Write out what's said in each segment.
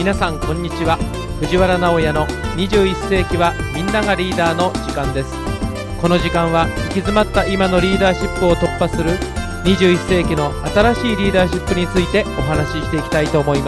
皆さんこんにちは。藤原直哉の21世紀はみんながリーダーの時間です。この時間は行き詰まった今のリーダーシップを突破する21世紀の新しいリーダーシップについてお話ししていきたいと思います。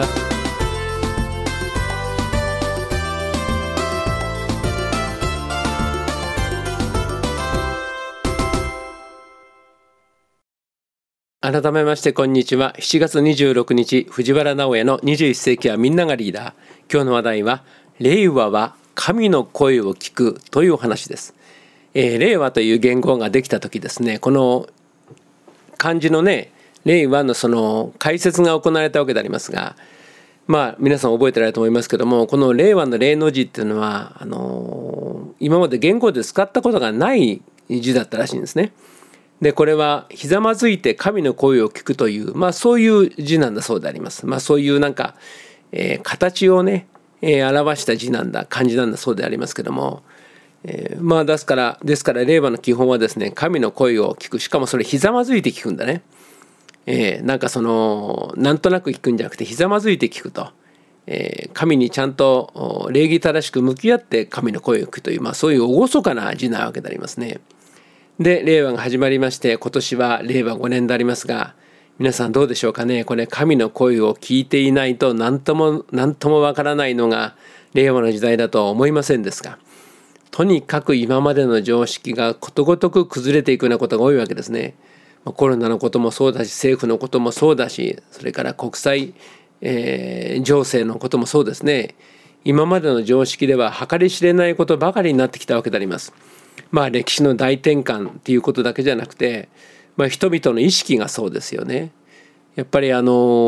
改めましてこんにちは。7月26日藤原直哉の21世紀はみんながリーダー。今日の話題は令和は神の声を聞くというお話です。令和という言語ができた時ですね、この漢字のね令和のその解説が行われたわけでありますが、皆さん覚えてられると思いますけども、この令和の令の字っていうのは今まで言語で使ったことがない字だったらしいんですね。でこれはひざまずいて神の声を聞くという、そういう字なんだそうであります。そういう形をね、表した字なんだ漢字なんだそうでありますけども、ですから令和の基本はですね、神の声を聞く。しかもそれひざまずいて聞くんだね。なんとなく聞くんじゃなくてひざまずいて聞くと、神にちゃんと礼儀正しく向き合って神の声を聞くという、そういう厳かな字なわけでありますね。で令和が始まりまして、今年は令和5年でありますが、皆さんどうでしょうかね。これ神の声を聞いていないと何ともわからないのが令和の時代だとは思いませんですが、とにかく今までの常識がことごとく崩れていくようなことが多いわけですね。コロナのこともそうだし、政府のこともそうだし、それから国際、情勢のこともそうですね。今までの常識では計り知れないことばかりになってきたわけであります。歴史の大転換っていうことだけじゃなくて、人々の意識がそうですよね。やっぱり理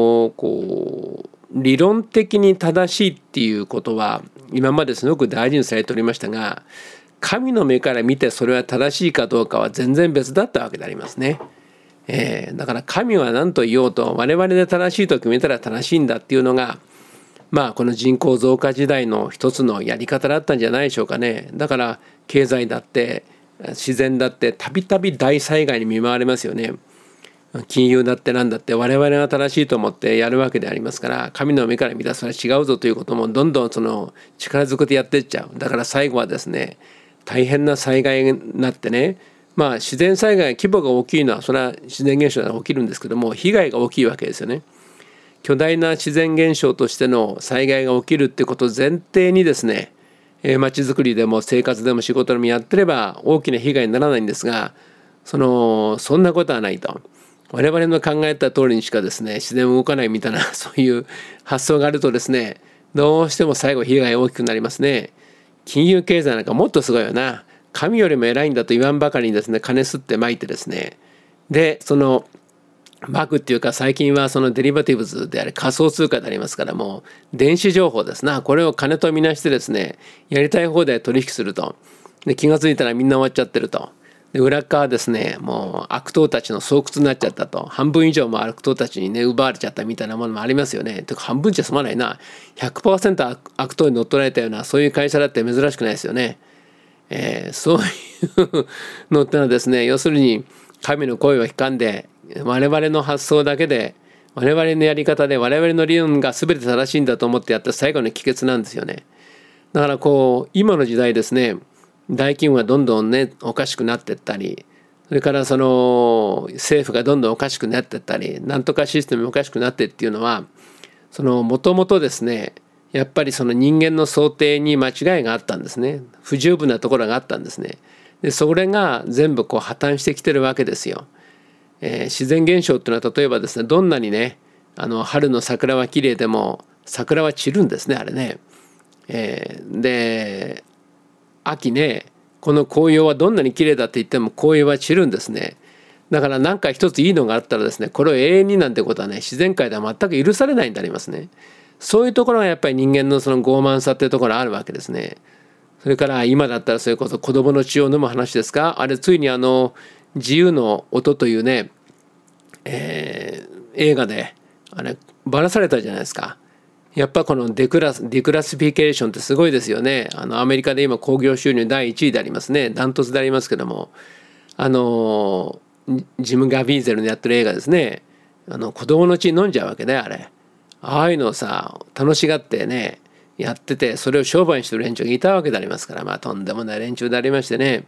論的に正しいっていうことは今まですごく大事にされておりましたが、神の目から見てそれは正しいかどうかは全然別だったわけでありますね。だから神は何と言おうと我々で正しいと決めたら正しいんだっていうのが、この人口増加時代の一つのやり方だったんじゃないでしょうかね。だから経済だって自然だってたびたび大災害に見舞われますよね。金融だって何だって我々が正しいと思ってやるわけでありますから、神の目から見たらそれは違うぞということもどんどんその力ずくでやっていっちゃう。だから最後はですね、大変な災害になってね、自然災害規模が大きいのはそれは自然現象が起きるんですけども、被害が大きいわけですよね。巨大な自然現象としての災害が起きるってことを前提にですね、町づくりでも生活でも仕事でもやってれば大きな被害にならないんですが、そんなことはないと。我々の考えた通りにしかですね、自然動かないみたいなそういう発想があるとですね、どうしても最後被害が大きくなりますね。金融経済なんかもっとすごいよな。神よりも偉いんだと言わんばかりにですね、金吸ってまいてですね、でバグっていうか、最近はそのデリバティブズであれ仮想通貨でありますから、もう電子情報ですな、これを金とみなしてですね、やりたい放題取引すると。で気が付いたらみんな終わっちゃってると。で裏側はですね、もう悪党たちの巣窟になっちゃったと。半分以上も悪党たちにね奪われちゃったみたいなものもありますよね。てか半分じゃ済まないな。 100% 悪党に乗っ取られたようなそういう会社だって珍しくないですよね。そういうのってのはですね、要するに神の声を聞かんで我々の発想だけで、我々のやり方で、我々の理論が全て正しいんだと思ってやった最後の帰結なんですよね。だから今の時代ですね、大企業がどんどんねおかしくなっていったり、それから政府がどんどんおかしくなっていったり、なんとかシステムがおかしくなってっていうのは、もともとですね、やっぱり人間の想定に間違いがあったんですね。不十分なところがあったんですね。でそれが全部破綻してきてるわけですよ。自然現象っていうのは例えばですね、どんなにね春の桜は綺麗でも桜は散るんですね、あれね。で秋ね、この紅葉はどんなに綺麗だって言っても紅葉は散るんですね。だから何か一ついいのがあったらですね、これを永遠になんてことはね、自然界では全く許されないんでありますね。そういうところがやっぱり人間のその傲慢さっていうところがあるわけですね。それから今だったらそれこそ子供の血を飲む話ですか。あれついに自由の音というね、映画であればらされたじゃないですか。やっぱこのデクラシフィケーションってすごいですよね。アメリカで今興行収入第1位でありますね。ダントツでありますけども、ジム・ガビーゼルのやってる映画ですね。子供の血飲んじゃうわけね、あれ。 ああいうのをさ楽しがってねやってて、それを商売にしてる連中がいたわけでありますから、まあとんでもない連中でありましてね、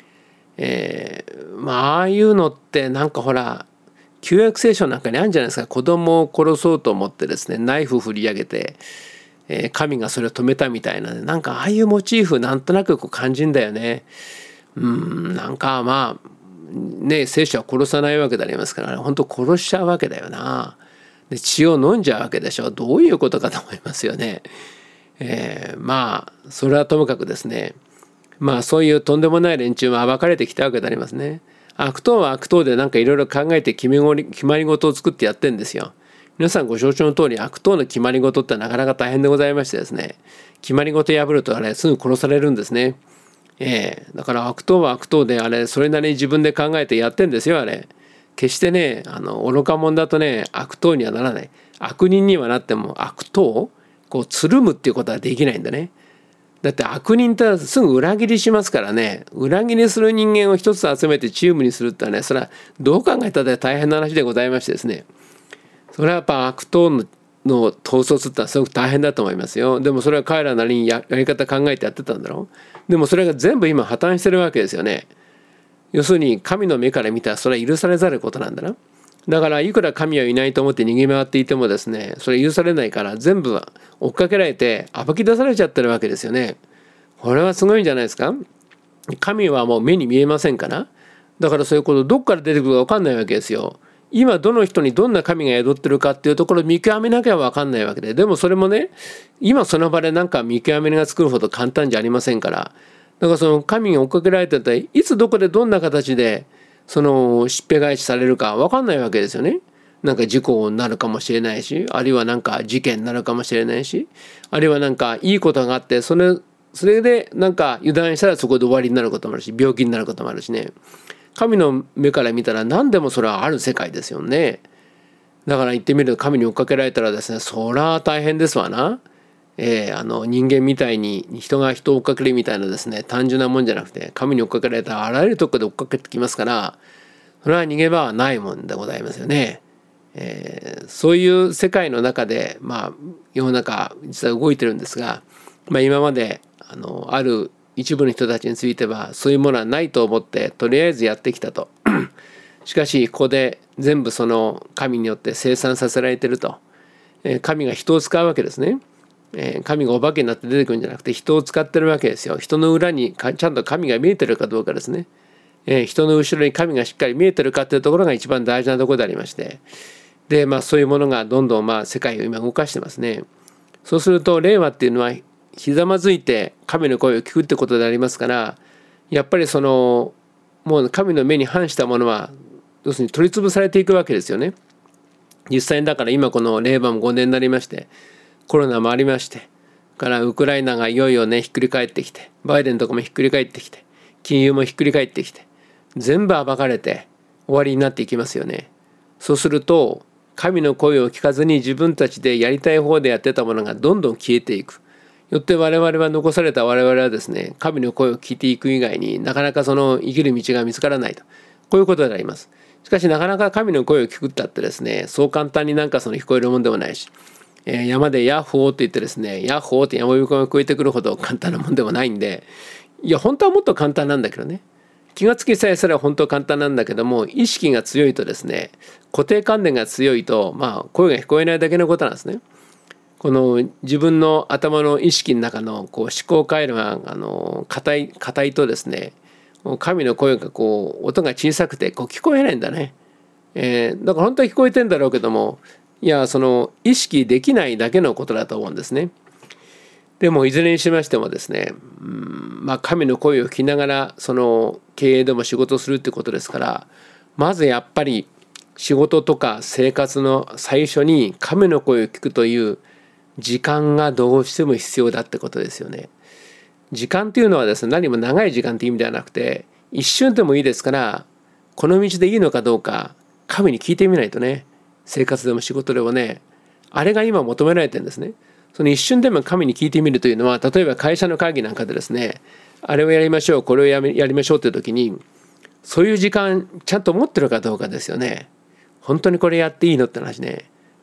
まあああいうのってなんかほら旧約聖書なんかにあるんじゃないですか。子供を殺そうと思ってですねナイフ振り上げて、神がそれを止めたみたいな、ね、なんかああいうモチーフなんとなくこう感じんだよね。なんかまあね聖書は殺さないわけでありますから、本当殺しちゃうわけだよな。で血を飲んじゃうわけでしょ。どういうことかと思いますよね。まあそれはともかくですね、まあそういうとんでもない連中も暴かれてきたわけでありますね。悪党は悪党でなんかいろいろ考えて決まり事を作ってやってんですよ。皆さんご承知の通り悪党の決まり事ってなかなか大変でございましてですね、決まり事破るとあれすぐ殺されるんですね。だから悪党は悪党であれそれなりに自分で考えてやってんですよあれ。決してね愚か者だとね悪党にはならない。悪人にはなっても悪党こうつるむっていうことはできないんだね。だって悪人ってすぐ裏切りしますからね。裏切りする人間を一つ集めてチームにするってのはね、それはどう考えたって大変な話でございましてですね、それはやっぱ悪党の統率ってのはすごく大変だと思いますよ。でもそれは彼らなりにやり方考えてやってたんだろう。でもそれが全部今破綻してるわけですよね。要するに神の目から見たらそれは許されざることなんだな。だからいくら神はいないと思って逃げ回っていてもですね、それ許されないから全部追っかけられて暴き出されちゃってるわけですよね。これはすごいんじゃないですか。神はもう目に見えませんから。だからそういうことどっから出てくるか分かんないわけですよ。今どの人にどんな神が宿ってるかっていうところを見極めなきゃ分かんないわけで、でもそれもね今その場でなんか見極めがつくほど簡単じゃありませんから。だからその神が追っかけられてたらいつどこでどんな形でそのしっぺ返しされるか分かんないわけですよね。なんか事故になるかもしれないし、あるいはなんか事件になるかもしれないし、あるいはなんかいいことがあってそれでなんか油断したらそこで終わりになることもあるし、病気になることもあるしね。神の目から見たら何でもそれはある世界ですよね。だから言ってみると神に追っかけられたらですね、そりゃ大変ですわな。人間みたいに人が人を追っかけるみたいなですね単純なもんじゃなくて、神に追っかけられたらあらゆるところで追っかけてきますから、それは逃げ場はないもんでございますよね。そういう世界の中でまあ世の中実は動いてるんですが、今まである一部の人たちについてはそういうものはないと思ってとりあえずやってきたとしかしここで全部その神によって清算させられてると、神が人を使うわけですね。神がお化けになって出てくるんじゃなくて人を使ってるわけですよ。人の裏にちゃんと神が見えてるかどうかですね。人の後ろに神がしっかり見えてるかというところが一番大事なところでありまして、でそういうものがどんどん世界を今動かしてますね。そうすると令和っていうのはひざまずいて神の声を聞くってことでありますから、やっぱりそのもう神の目に反したものは要するに取り潰されていくわけですよね。実際にだから今この令和も5年になりまして、コロナもありまして、からウクライナがいよいよねひっくり返ってきて、バイデンとかもひっくり返ってきて、金融もひっくり返ってきて、全部暴かれて終わりになっていきますよね。そうすると神の声を聞かずに自分たちでやりたい方でやってたものがどんどん消えていく。よって我々は残された我々はですね、神の声を聞いていく以外になかなかその生きる道が見つからないと、こういうことであります。しかしなかなか神の声を聞くったってですね、そう簡単になんかその聞こえるもんでもないし、山でヤッホーって言ってですね、ヤッホーって山呼びが聞こえてくるほど簡単なもんでもないんで、いや本当はもっと簡単なんだけどね、気がつきさえすれば本当簡単なんだけども、意識が強いとですね、固定観念が強いと声が聞こえないだけのことなんですね。この自分の頭の意識の中の思考回路が硬いとですね、神の声が音が小さくて聞こえないんだね。だから本当は聞こえてんだろうけども、いやその意識できないだけのことだと思うんですね。でもいずれにしましてもですね、神の声を聞きながらその経営でも仕事をするってことですから、まずやっぱり仕事とか生活の最初に神の声を聞くという時間がどうしても必要だってことですよね。時間っていうのはですね、何も長い時間って意味ではなくて、一瞬でもいいですから、この道でいいのかどうか神に聞いてみないとね、生活でも仕事でもね、あれが今求められてるんですね。その一瞬でも神に聞いてみるというのは、例えば会社の会議なんかでですね、あれをやりましょう、これをやりましょうという時に、そういう時間ちゃんと持ってるかどうかですよね。本当にこれやっていいのって話ね。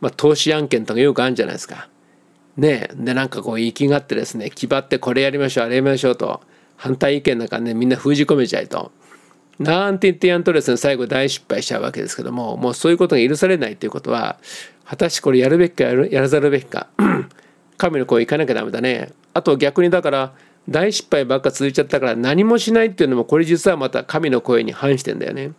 投資案件とかよくあるんじゃないですか。ね、でなんかこう言い気があってですね、気張ってこれやりましょうあれやりましょうと反対意見なんかねみんな封じ込めちゃいとなんて言ってやんとですね、最後大失敗しちゃうわけですけども、もうそういうことが許されないということは、果たしてこれやるべきかやらざるべきか神の声行かなきゃダメだね。あと逆にだから大失敗ばっか続いちゃったから何もしないっていうのも、これ実はまた神の声に反してんだよね。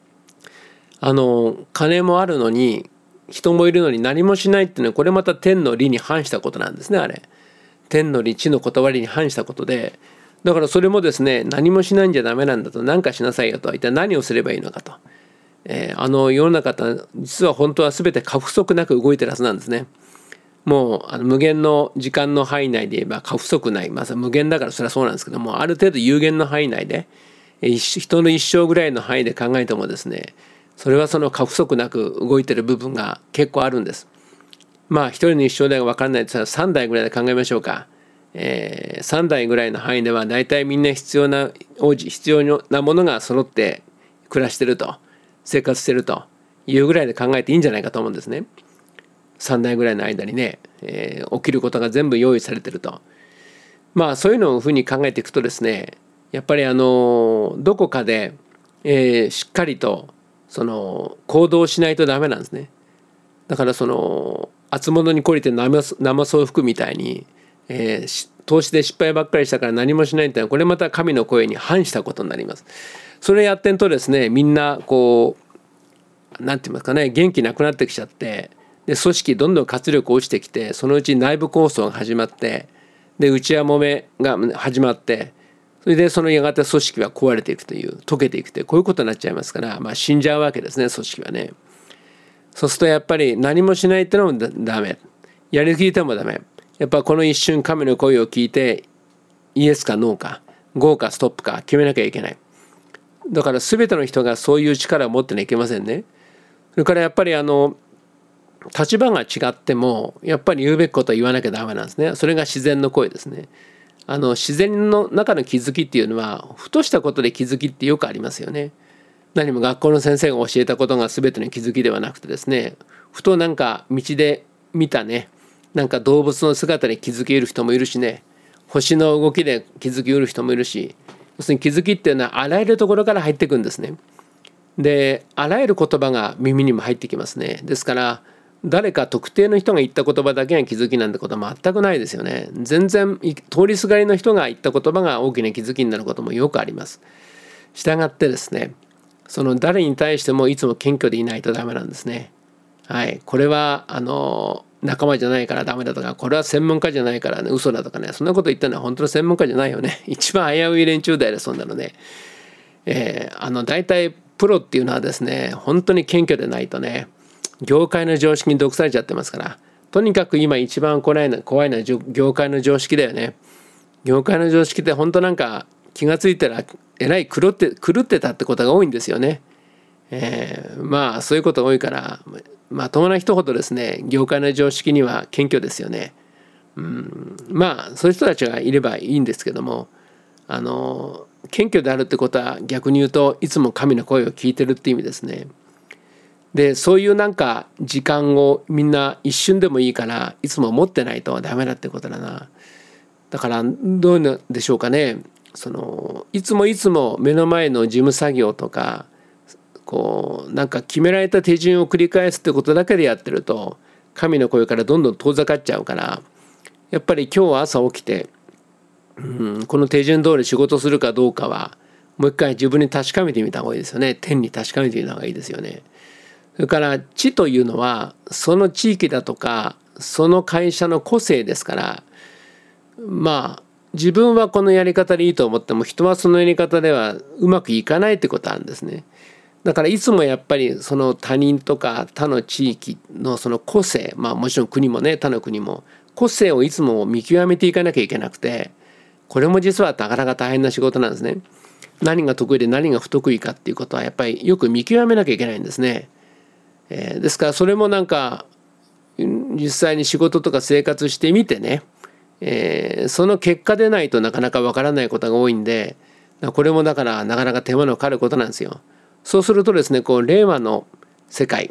金もあるのに人もいるのに何もしないっていうのは、これまた天の理に反したことなんですね。あれ天の理、地の断りに反したことで、だからそれもですね、何もしないんじゃダメなんだと、何かしなさいよと、一体何をすればいいのかと、世の中って実は本当は全て過不足なく動いてるはずなんですね。もう無限の時間の範囲内で言えば過不足ない、まあ無限だからそれはそうなんですけども、ある程度有限の範囲内で人の一生ぐらいの範囲で考えてもですね、それはその過不足なく動いてる部分が結構あるんです。まあ一人の一生代が分からないとしたら3代ぐらいで考えましょうか。3代ぐらいの範囲では大体みんな必要なものが揃って暮らしてると、生活してるというぐらいで考えていいんじゃないかと思うんですね。3代ぐらいの間にね、起きることが全部用意されてると。まあそういうのをふうに考えていくとですね、やっぱりどこかで、しっかりとその行動しないとダメなんですね。だからその厚物に懲りて生そう服みたいに、投資で失敗ばっかりしたから何もしないってのは、これまた神の声に反したことになります。それやってんとですね、みんなこうなんて言いますかね、元気なくなってきちゃって、で組織どんどん活力落ちてきて、そのうち内部抗争が始まって、で内輪もめが始まって、それでそのやがて組織は壊れていくという、溶けていくという、こういうことになっちゃいますから、まあ死んじゃうわけですね、組織はね。そうするとやっぱり何もしないってのもダメ、やりすぎてもダメ。やっぱこの一瞬神の声を聞いて、イエスかノーかゴーかストップか決めなきゃいけない。だから全ての人がそういう力を持ってはいけませんね。それからやっぱり立場が違ってもやっぱり言うべきことは言わなきゃダメなんですね。それが自然の声ですね。自然の中の気づきっていうのは、ふとしたことで気づきってよくありますよね。何も学校の先生が教えたことが全ての気づきではなくてですね、ふとなんか道で見たね、なんか動物の姿に気づける人もいるしね、星の動きで気づける人もいるし、要するに気づきっていうのはあらゆるところから入ってくるんですね。であらゆる言葉が耳にも入ってきますね。ですから誰か特定の人が言った言葉だけが気づきなんてことは全くないですよね。全然通りすがりの人が言った言葉が大きな気づきになることもよくあります。したがってですね、その誰に対してもいつも謙虚でいないとダメなんですね。はい、これは仲間じゃないからダメだとか、これは専門家じゃないから、ね、嘘だとかね、そんなこと言ったのは本当の専門家じゃないよね。一番危うい連中だよね、そんなのね。大体プロっていうのはですね、本当に謙虚でないとね、業界の常識に毒されちゃってますから。とにかく今一番怖いのは業界の常識だよね。業界の常識って本当なんか気がついたらえらい狂ってたってことが多いんですよね。まあそういうことが多いから、まともな人ほどですね、業界の常識には謙虚ですよね。まあそういう人たちがいればいいんですけども、謙虚であるってことは逆に言うといつも神の声を聞いてるって意味ですね。でそういうなんか時間をみんな一瞬でもいいからいつも持ってないとダメだってことだな。だからどういうのでしょうかね。いつも目の前の事務作業とかこうなんか決められた手順を繰り返すってことだけでやってると神の声からどんどん遠ざかっちゃうから、やっぱり今日朝起きて、この手順通り仕事するかどうかはもう一回自分に確かめてみた方がいいですよね。天に確かめてみた方がいいですよね。それから地というのはその地域だとかその会社の個性ですから、まあ自分はこのやり方でいいと思っても人はそのやり方ではうまくいかないってことあるんですね。だからいつもやっぱりその他人とか他の地域のその個性、まあもちろん国もね、他の国も個性をいつも見極めていかなきゃいけなくて、これも実はなかなか大変な仕事なんですね。何が得意で何が不得意かっていうことはやっぱりよく見極めなきゃいけないんですね。ですからそれもなんか実際に仕事とか生活してみてね、その結果でないとなかなかわからないことが多いんで、これもだからなかなか手間のかかることなんですよ。そうするとですね、こう令和の世界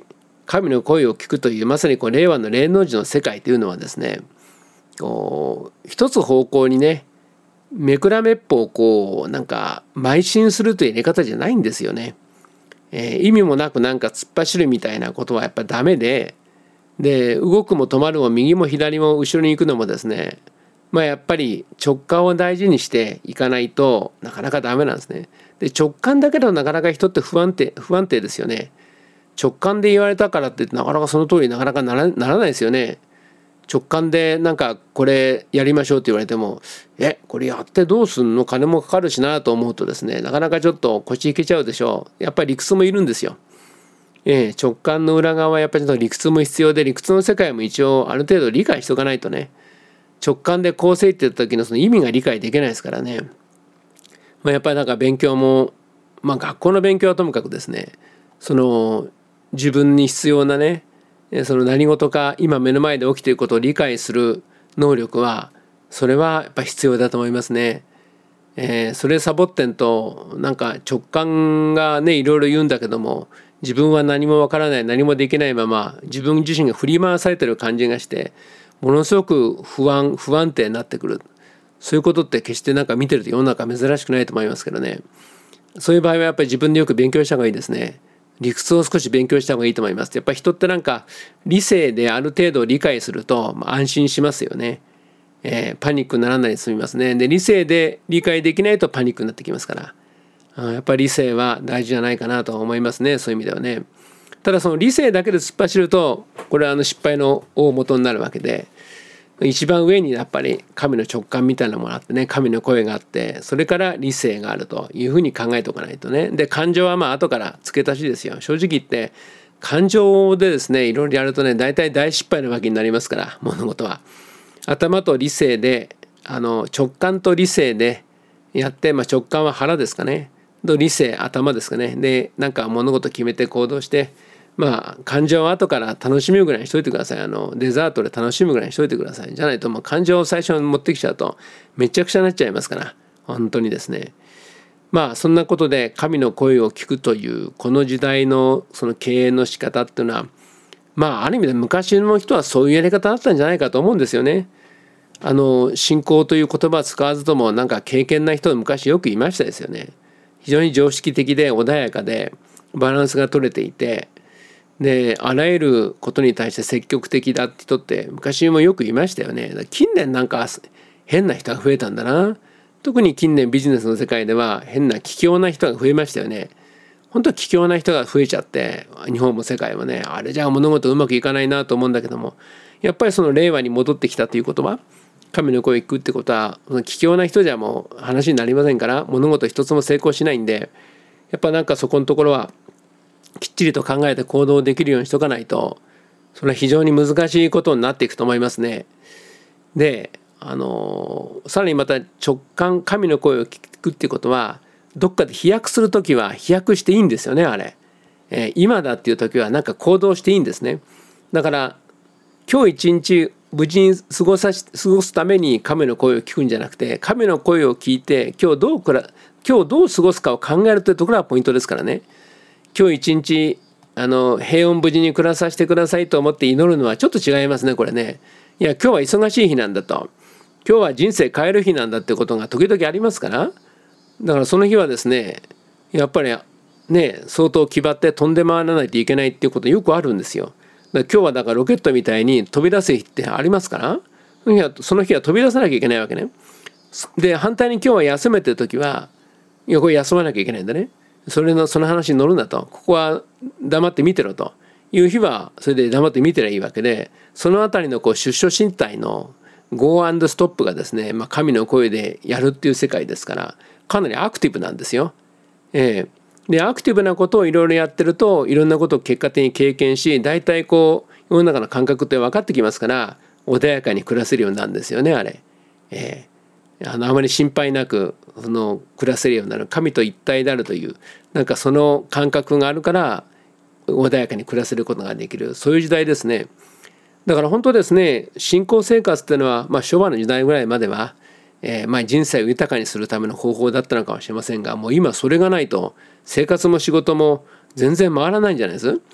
神の声を聞くというまさに令和の霊能時の世界というのはですね、一つ方向にねめくらめっぽをなんか邁進するというやり方じゃないんですよね。意味もなくなんか突っ走るみたいなことはやっぱダメで、動くも止まるも右も左も後ろに行くのもですね、やっぱり直感を大事にしていかないとなかなかダメなんですね。で直感だけだとなかなか人って不安定ですよね。直感で言われたからってなかなかその通りなかなかならないですよね。直感でなんかこれやりましょうって言われてもこれやってどうすんの、金もかかるしなと思うとですね、なかなかちょっと腰引けちゃうでしょう。やっぱり理屈もいるんですよ。直感の裏側はやっぱりちょっと理屈も必要で、理屈の世界も一応ある程度理解しておかないとね、直感でこうせいって言った時のその意味が理解できないですからね。やっぱりなんか勉強も学校の勉強はともかくですね、その自分に必要なね、その何事か今目の前で起きていることを理解する能力はそれはやっぱ必要だと思いますね。それサボってんとなんか直感がねいろいろ言うんだけども、自分は何もわからない、何もできないまま自分自身が振り回されてる感じがしてものすごく不安定になってくる。そういうことって決してなんか見てると世の中珍しくないと思いますけどね。そういう場合はやっぱり自分でよく勉強した方がいいですね。理屈を少し勉強した方がいいと思います。やっぱり人ってなんか理性である程度理解すると安心しますよね。パニックにならないで済みますね。で理性で理解できないとパニックになってきますから、やっぱり理性は大事じゃないかなと思いますね。そういう意味ではね。ただその理性だけで突っ走るとこれは失敗の大元になるわけで、一番上にやっぱり神の直感みたいなものがあってね、神の声があって、それから理性があるというふうに考えておかないとね。で感情は後から付け足しですよ。正直言って感情でですねいろいろやるとね大体大失敗のわけになりますから、物事は頭と理性で直感と理性でやって、直感は腹ですかね、と理性頭ですかね。でなんか物事決めて行動して、感情は後から楽しむぐらいにしといてください。デザートで楽しむぐらいにしといてください。じゃないと感情を最初に持ってきちゃうとめちゃくちゃになっちゃいますから、本当にですね。そんなことで神の声を聞くというこの時代のその経営の仕方っていうのはある意味で昔の人はそういうやり方だったんじゃないかと思うんですよね。信仰という言葉を使わずともなんか敬虔な人昔よくいましたですよね。非常に常識的で穏やかでバランスが取れていて、であらゆることに対して積極的だって人って昔もよくいましたよね。近年なんか変な人が増えたんだな。特に近年ビジネスの世界では変な奇妙な人が増えましたよね。本当は奇妙な人が増えちゃって、日本も世界もね、あれじゃあ物事うまくいかないなと思うんだけども、やっぱりその令和に戻ってきたということは、神の声を聞くってことはその奇妙な人じゃもう話になりませんから、物事一つも成功しないんで、やっぱなんかそこのところはきっちりと考えて行動できるようにしとかないと、それは非常に難しいことになっていくと思いますね。でさらにまた直感、神の声を聞くっていうことはどっかで飛躍するときは飛躍していいんですよね。あれ、今だっていう時はなんか行動していいんですね。だから今日一日無事に過ごすために神の声を聞くんじゃなくて、神の声を聞いて今日どう過ごすかを考えるというところがポイントですからね。今日一日平穏無事に暮らさせてくださいと思って祈るのはちょっと違いますね。これね、いや今日は忙しい日なんだと、今日は人生変える日なんだってことが時々ありますから、だからその日はですねやっぱりね相当気張って飛んで回らないといけないっていうことよくあるんですよ。だから今日はだからロケットみたいに飛び出す日ってありますから、その日は飛び出さなきゃいけないわけね。で反対に今日は休めてる時はいやこれ休まなきゃいけないんだね。その話に乗るんだと、ここは黙って見てろという日はそれで黙って見てりゃいいわけで、そのあたりの出処進退のゴー&ストップがですね、神の声でやるっていう世界ですからかなりアクティブなんですよ。でアクティブなことをいろいろやってるといろんなことを結果的に経験し、大体世の中の感覚って分かってきますから穏やかに暮らせるようになるんですよね。あれ、あまり心配なく暮らせるようになる、神と一体であるというなんかその感覚があるから穏やかに暮らせることができる、そういう時代ですね。だから本当ですね、信仰生活っていうのは、昭和の時代ぐらいまでは、人生を豊かにするための方法だったのかもしれませんが、もう今それがないと生活も仕事も全然回らないんじゃないです。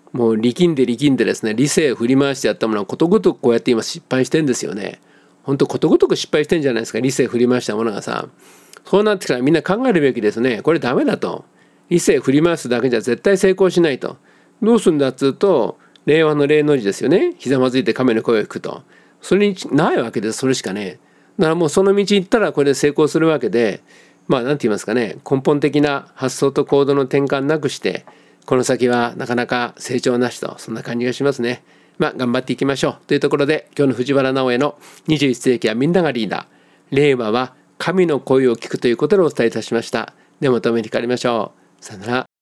もう力んでですね、理性を振り回してやったものはことごとくこうやって今失敗してんですよね。本当ことごとく失敗してんじゃないですか、理性振り回したものがさ。そうなってからみんな考えるべきですね。これダメだと。理性振り回すだけじゃ絶対成功しないと。どうするんだっつうと、令和の例の字ですよね。ひざまずいて亀の声を聞くと。それにないわけです、それしかね。だからもうその道行ったらこれで成功するわけで、まあ何て言いますかね、根本的な発想と行動の転換なくして、この先はなかなか成長なしと、そんな感じがしますね。まあ頑張っていきましょうというところで、今日の藤原直哉の21世紀はみんながリーダー、令和は神の声を聞くということでお伝えいたしました。ではまたお目にかかりましょう。さよなら。